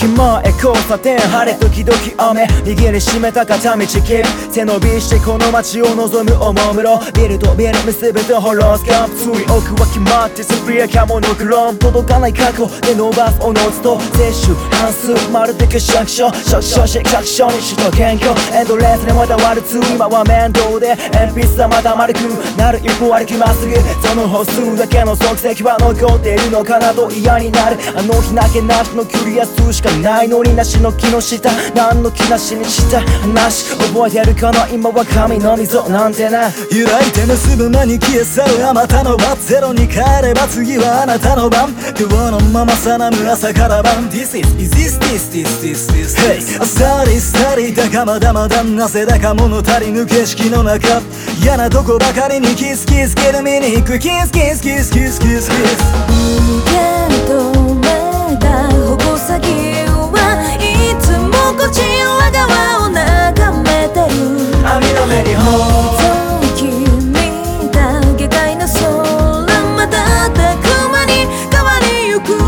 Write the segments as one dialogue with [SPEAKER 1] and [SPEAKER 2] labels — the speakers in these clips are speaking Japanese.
[SPEAKER 1] 駅前交差点晴れ時々雨握りしめた片道切る背伸びしてこの街を望むおもむろビルとビル結ぶとホロスコープつい奥は決まってスプリアカモのクローン届かない過去で伸ばすおのずと摂取半数まるでくしゃくしょ少々し確証にしと健康エンドレスでまた割るつ今は面倒で鉛筆はまだ丸くなる一歩歩きまっすぐその歩数だけの足跡は残っているのかなと嫌になるあの日なけなしのクリア数しかないのになしの木の下何の気なしにした話覚えてるかな今は神の溝なんてな
[SPEAKER 2] 揺らいで結ぶ間に消え去るあまたの番ゼロに帰れば次はあなたの番今日のままさなむ朝から晩 This is Hey あっさりスタリだがまだまだなぜだか物足りぬ景色の中嫌なとこばかりにキスキス蹴る見に行くキスキスキスキスキスキス
[SPEAKER 3] 受け止めた矛先はいつもこちら側を眺めてる
[SPEAKER 1] 網の目にほ
[SPEAKER 3] 君だけ界の空瞬く間に変わりゆく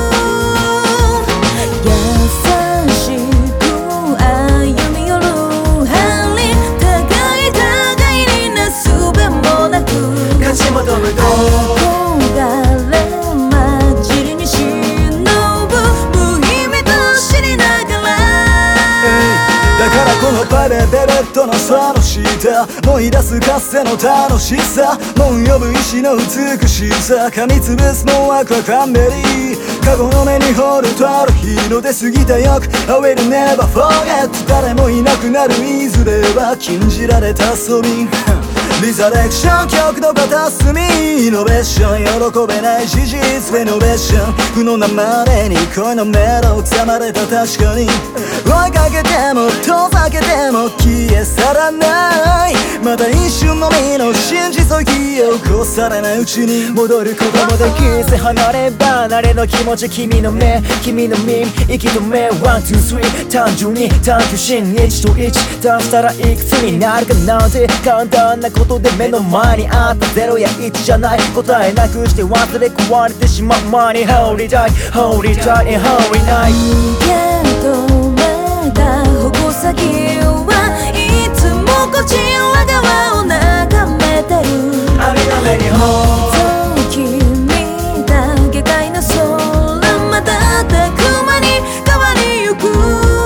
[SPEAKER 3] 優しく歩み寄るハリ互いになすべもなく
[SPEAKER 1] 勝ち求むと
[SPEAKER 3] 憧れ混じりに忍ぶ無意味と知りながら
[SPEAKER 2] だからこのパレベレットの空の下思い出すかつての楽しさ門呼ぶ石の美しさ噛みつぶすもんはクランベリーカゴの目にホールとある日の出過ぎたよく I will never forget 誰もいなくなるいずれは禁じられた遊びリザレクション極度片隅イノベーション喜べない事実レノベーション負のなまでに恋のメロ刻まれた確かに追いかけても遠ざけても消え去らないまた一瞬のみの真実を記憶されないうちに
[SPEAKER 1] 戻ることもできず離れ離れの気持ち君の目君の耳息止めワンツースリー単純に探求心1と1足したらいくつになるかなんて簡単なことで目の前にあった0や1じゃない答えなくして忘れ壊れてしまう前に Hold it tight, hold it tight and hold it night
[SPEAKER 3] 受け止めた矛先はいつもこちら側を眺めてる
[SPEAKER 1] 網の目にほ
[SPEAKER 3] 君だけ界の空瞬く間に変わりゆく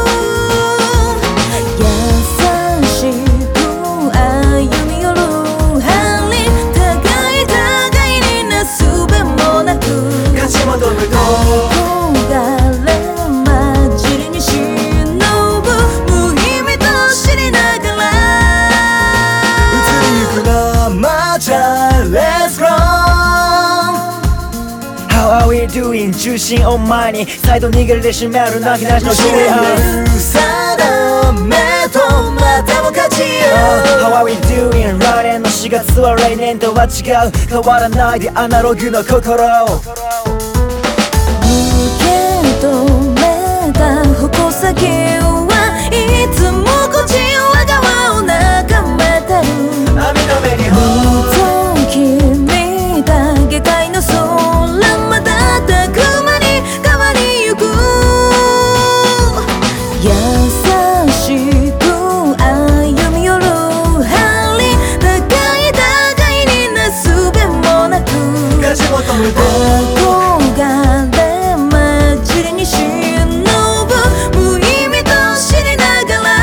[SPEAKER 3] 優しく歩み寄るハリ互いになすべもなく
[SPEAKER 1] 勝ち求むと
[SPEAKER 3] 憧れ混じりに忍ぶ無意味と知りながら
[SPEAKER 2] 移りゆくなマチャ Let's go
[SPEAKER 1] How are we doing 重心を前に再度握りしめる泣きなしの距離
[SPEAKER 2] 定めとまたも勝ちよ
[SPEAKER 1] How are we doing 来年の4月は来年とは違う変わらないでアナログの心
[SPEAKER 3] 受け止めた矛先はいつもこちら側を眺めてる
[SPEAKER 1] 網の目にほ
[SPEAKER 3] 君だけ界の空瞬く間に変わりゆく優しく歩み寄るハリ互いになすべもなく
[SPEAKER 1] 勝ち求むと
[SPEAKER 3] 憧れ混じりに忍ぶ無意味と知りながら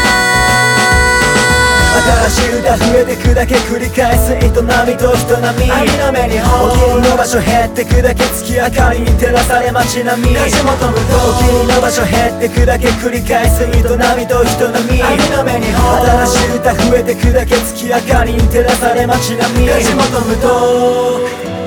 [SPEAKER 1] 新しい歌増えてくだけ繰り返す営みと人並み網の目にほお気に入りの場所減ってくだけ月明かりに照らされ街並み立ち求むとお気に入りの場所減ってくだけ繰り返す営みと人並み網の目にほ新しい歌増えてくだけ月明かりに照らされ街並み立ち求むと